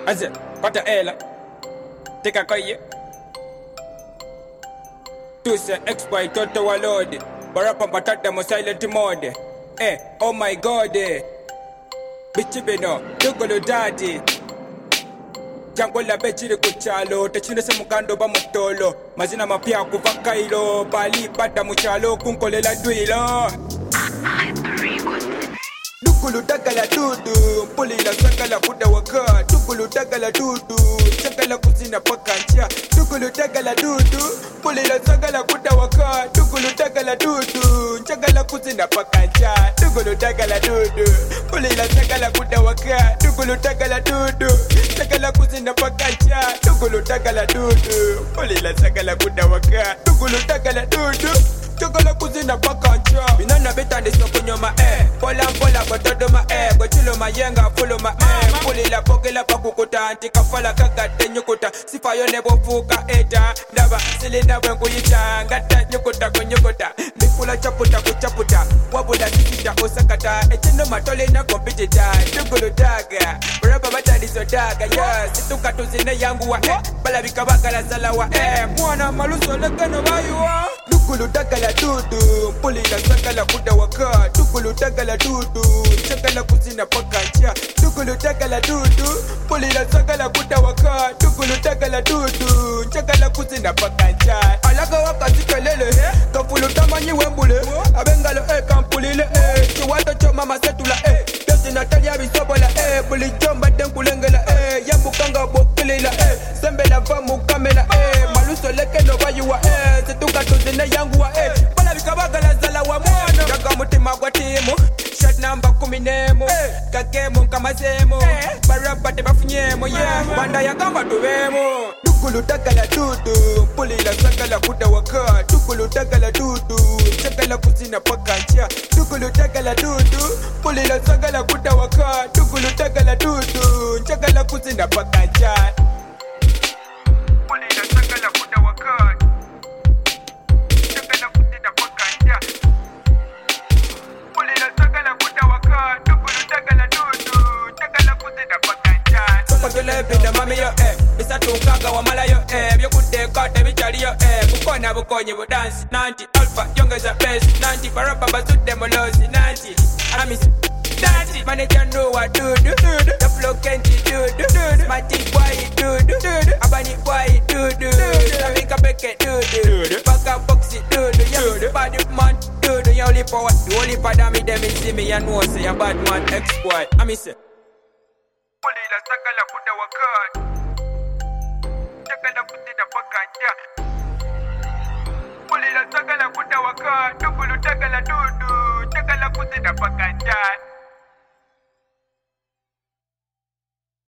Aze, pata ela. Tika koye. Tu se exploit toto walode. Barapa batata mo silent mode. Oh my god. Bichibino, dugolo daddy. Jangola bechiri kuchalo, techine se mukando ba mutolo. Mazina mapia kuvakailo, bali pata muchalo kunkolela duilo. Dukulu dagala dudu, puli la sakala kuda waka. Dukulu dagala dudu, sakala kusina pakancha. Dukulu dagala dudu, puli la sakala kuda waka. Dukulu dagala dudu, sakala kusina pakancha. Dukulu dagala dudu, puli la sakala kuda waka. Dukulu dagala dudu, sakala kusina pakancha. Dukulu dagala dudu, puli la sakala kuda waka. Dukulu dagala dudu. Chokola kuzina pakancha. Binana betande sokunyo ma Pola pola kotodo ma Gochilo ma yenga follow ma Puli la poke la pakukuta Antika fala kakate nyukuta Sifa yo nebo fuka eta Daba silina wengu yita Ngata nyukuta kunyukuta Mikula chaputa kuchaputa Wabula sikita osakata Echendo matole na kompitita Tugulu daga Baraba batadi so daga Situka tuzine yangu wa Bala bika bakala salawa Mwana maluso lekano bayuwa Dukulu dagala dudu, puli la sakala kuda waka. Dukulu dagala dudu, sakala kusina pakancha. Dukulu dagala dudu, puli la sakala kuda waka. Dukulu dagala dudu, sakala kusina pakancha. Alaga waka sikelele, kafulu tamanyi wembule. Abengalo kampulile chiwato choma masetula Desi Natalia bisobola puli jomba denkulengela Yambukanga bokilila sembela vamu kamela Maluso leke no bayuwa Situka tuzine yangu wa Bala bikabagala zala wa mwana Jaga mutima kwa timu Shot namba kuminemo Kakemo nkamazemo Barabate bafunyemo Banda ya kamba tuvemo Dukulu dagala dudu Puli la sakala kuda waka Dukulu dagala dudu Sakala kusina pakancha Dukulu dagala dudu Puli la sakala kuda waka Dukulu dagala dudu Sakala kusina pakancha Puli la sakala kuda waka Sakala kusina pakancha Puli la sakala kuda waka Dukulu dagala dudu Sakala kusina pakancha Sokotule pida mami yo Bisa tunkaga wa mala yo Byokute kote bichari yo Bukona bukonye budansi Nanti alpha yongeza best Nanti barapa basude molosi Nanti Amisi Nanti Manager know what do The flow kenti do Smarty boy do Abani boy do Savika beke do Baka boxy do Yeah body man do The only power The only part of me them see me and know say a bad man ex-boy Amisi Puli la sakala kuda wakad Sakala kusina pakancha Puli la sakala kuda waka Dukulu dagala dudu Sakala kusina pakancha